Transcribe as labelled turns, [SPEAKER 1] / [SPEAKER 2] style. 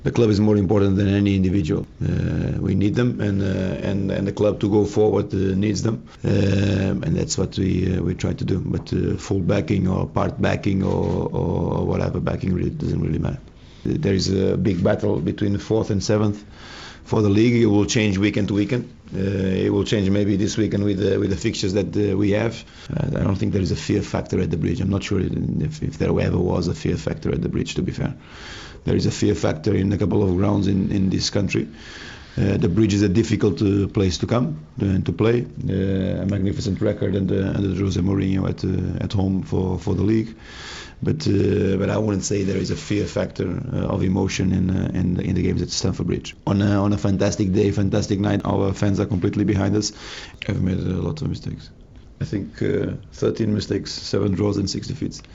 [SPEAKER 1] The club is more important than any individual. We need them, and the club to go forward needs them, and that's what we try to do. But full backing or part backing or whatever backing really doesn't really matter. There is a big battle between the 4th and 7th for the league. It will change weekend to weekend. It will change maybe this weekend with the fixtures that we have. I don't think there is a fear factor at the Bridge. I'm not sure if there ever was a fear factor at the Bridge, to be fair. There is a fear factor in a couple of grounds in this country. The Bridge is a difficult place to come and to play. A magnificent record under Jose Mourinho at home for the league. But I wouldn't say there is a fear factor of emotion in the games at Stamford Bridge. On a fantastic day, fantastic night, our fans are completely behind us. I've made a lot of mistakes. I think 13 mistakes, 7 draws and 6 defeats.